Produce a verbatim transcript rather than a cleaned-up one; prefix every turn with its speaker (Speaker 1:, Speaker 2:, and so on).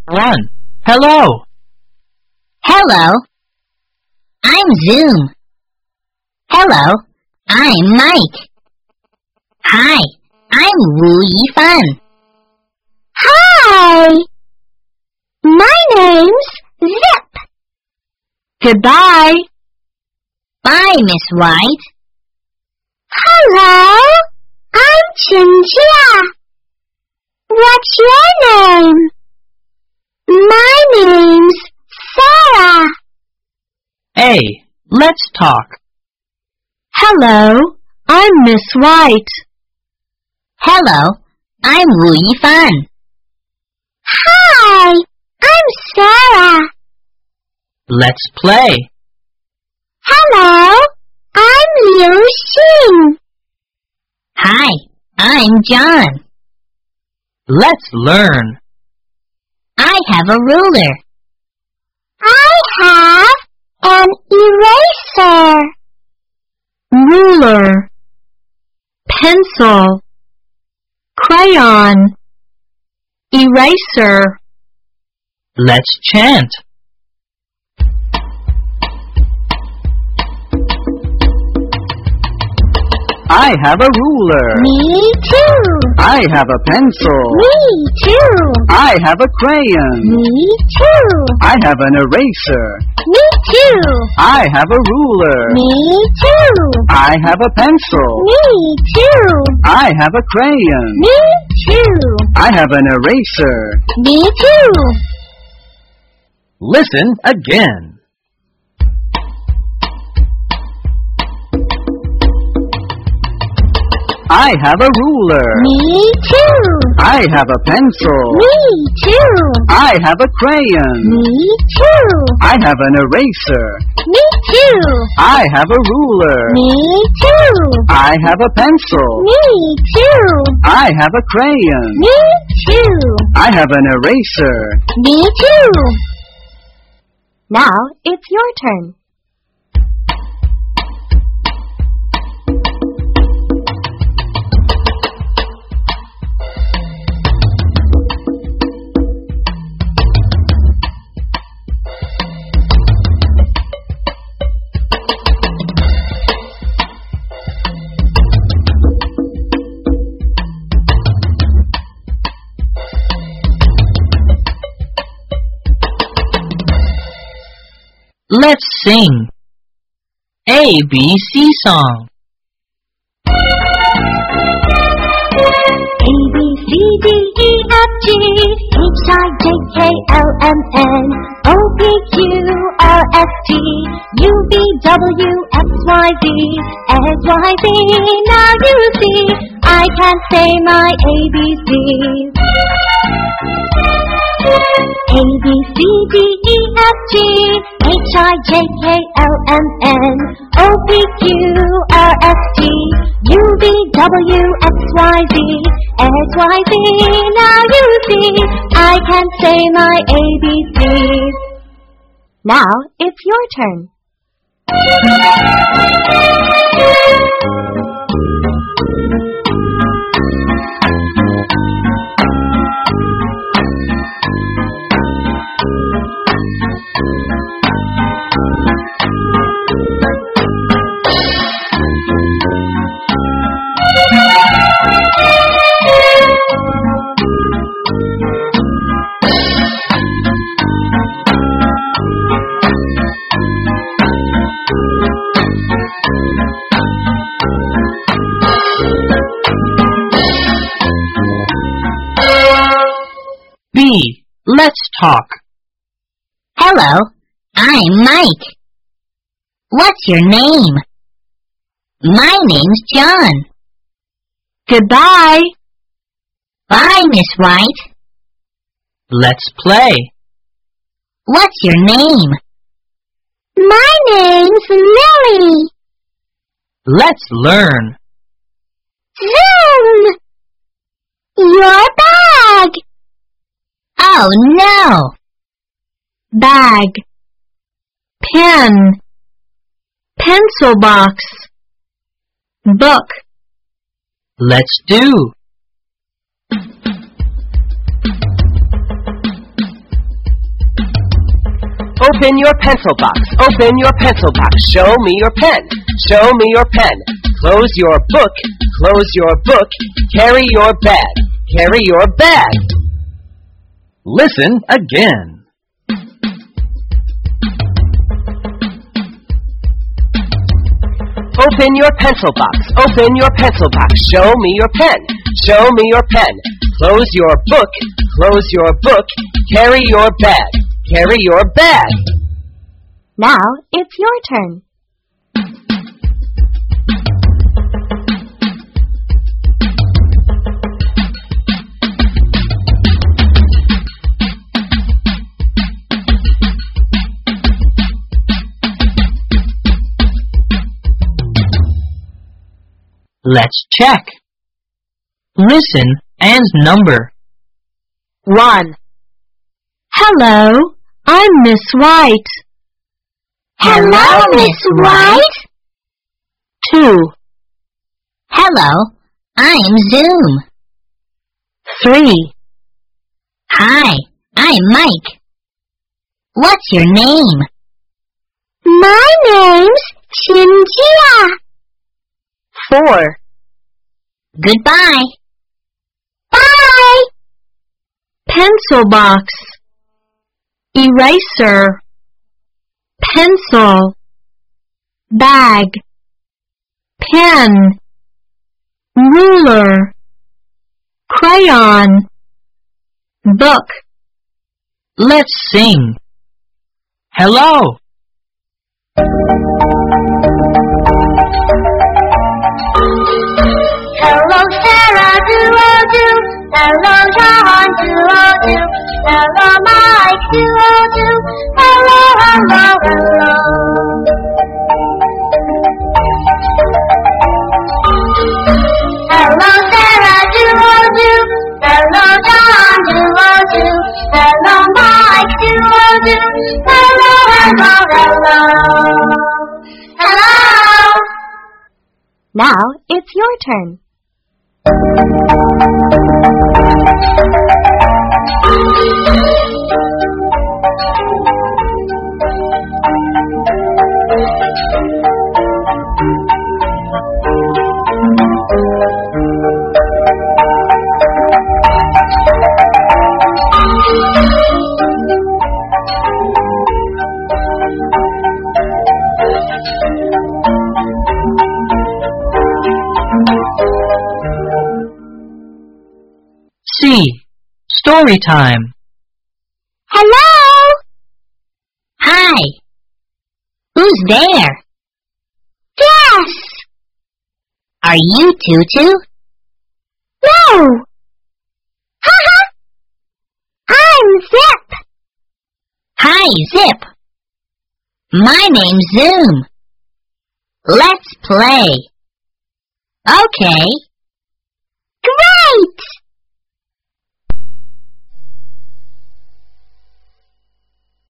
Speaker 1: One. Hello.
Speaker 2: Hello. I'm Zoom. Hello. I'm Mike. Hi. I'm Wu Yifan.
Speaker 3: Hi. My name's Zip.
Speaker 4: Goodbye.
Speaker 2: Bye, Miss White.
Speaker 3: Hello. I'm Chinjia. What's your name? My name's Sarah.
Speaker 1: Hey, let's talk.
Speaker 4: Hello, I'm Miss White.
Speaker 2: Hello, I'm Wu Yifan.
Speaker 3: Hi, I'm Sarah.
Speaker 1: Let's play.
Speaker 3: Hello, I'm Liu Xing.
Speaker 2: Hi, I'm John.
Speaker 1: Let's learn.
Speaker 2: I have a ruler.
Speaker 3: I have an eraser.
Speaker 4: Ruler, pencil, crayon, eraser.
Speaker 1: Let's chant. I have a ruler.
Speaker 3: Me too.
Speaker 1: I have a pencil.
Speaker 3: Me too.
Speaker 1: I have a crayon.
Speaker 3: Me too.
Speaker 1: I have an eraser.
Speaker 3: Me too.
Speaker 1: I have a ruler.
Speaker 3: Me too.
Speaker 1: I have a pencil.
Speaker 3: Me too.
Speaker 1: I have a crayon.
Speaker 3: Me too.
Speaker 1: I have an eraser.
Speaker 3: Me too.
Speaker 1: Listen again. I have a ruler.
Speaker 3: Me too.
Speaker 1: I have a pencil.
Speaker 3: Me too.
Speaker 1: I have a crayon.
Speaker 3: Me too.
Speaker 1: I have an eraser.
Speaker 3: Me too.
Speaker 1: I have a ruler.
Speaker 3: Me too.
Speaker 1: I have a pencil.
Speaker 3: Me too.
Speaker 1: I have a crayon.
Speaker 3: Me too.
Speaker 1: I have an eraser.
Speaker 3: Me too.
Speaker 4: Now it's your turn.
Speaker 1: Let's sing. A B C song.
Speaker 3: A B C D E F G H I J K L M N O P Q R S T U V W X Y Z X Y Z. Now you see I can say my A B Cs. A B C D E F G H I J K L M N O P Q R S T U V W X Y Z X Y Z. Now you see I can say my A B Cs.
Speaker 4: Now it's your turn.
Speaker 1: B. Let's talk.
Speaker 2: Hello, I'm Mike. What's your name? My name's John.
Speaker 4: Goodbye.
Speaker 2: Bye, Miss White.
Speaker 1: Let's play.
Speaker 2: What's your name?
Speaker 3: My name's Lily.
Speaker 1: Let's learn.
Speaker 3: Zoom! Your bag!
Speaker 2: Oh, no!
Speaker 4: Bag, pen, pencil box, book.
Speaker 1: Let's do.
Speaker 5: Open your pencil box. Open your pencil box. Show me your pen. Show me your pen. Close your book. Close your book. Carry your bag. Carry your bag.
Speaker 6: Listen again.
Speaker 5: Open your pencil box. Open your pencil box. Show me your pen. Show me your pen. Close your book. Close your book. Carry your bag. Carry your bag.
Speaker 4: Now it's your turn.
Speaker 1: Let's check. Listen and number.
Speaker 4: One. Hello, I'm Miss White.
Speaker 2: Hello, Miss White.
Speaker 4: Two.
Speaker 2: Hello, I'm Zoom.
Speaker 4: Three.
Speaker 2: Hi, I'm Mike. What's your name?
Speaker 4: My name's Xinjia. Four.
Speaker 2: Goodbye.
Speaker 4: Bye. Pencil box. Eraser. Pencil. Bag. Pen. Ruler. Crayon. Book.
Speaker 1: Let's sing. Hello.
Speaker 3: Hello, Sarah, do-o-do. Hello, John, do-o-do. Hello, Mike, do-o-do. Hello, hello, hello. Hello, Sarah, do-o-do. Hello, John, do-o-do. Hello, Mike, do-o-do. Hello, hello, hello. Hello.
Speaker 4: Now it's your turn.
Speaker 1: C. Story time.
Speaker 2: Hello. Hi. Who's there?
Speaker 3: Yes.
Speaker 2: Are you Tutu?
Speaker 3: No. Ha-ha. I'm Zip.
Speaker 2: Hi, Zip. My name's Zoom. Let's play. Okay.
Speaker 3: Great.